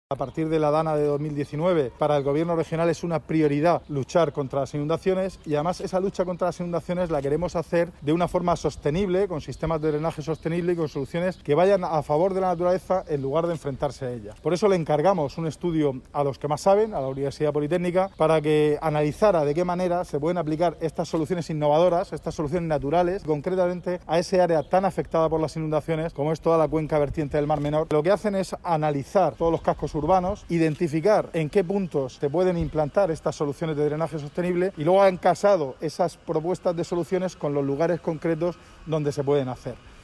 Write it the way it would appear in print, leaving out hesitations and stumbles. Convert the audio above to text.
A partir de la DANA de 2019, para el Gobierno regional es una prioridad luchar contra las inundaciones y además esa lucha contra las inundaciones la queremos hacer de una forma sostenible, con sistemas de drenaje sostenible y con soluciones que vayan a favor de la naturaleza en lugar de enfrentarse a ella. Por eso le encargamos un estudio a los que más saben, a la Universidad Politécnica, para que analizara de qué manera se pueden aplicar estas soluciones innovadoras, estas soluciones naturales, concretamente a ese área tan afectada por las inundaciones como es toda la cuenca vertiente del Mar Menor. Lo que hacen es analizar todos los cascos urbanos, identificar en qué puntos se pueden implantar estas soluciones de drenaje sostenible y luego han casado esas propuestas de soluciones con los lugares concretos donde se pueden hacer.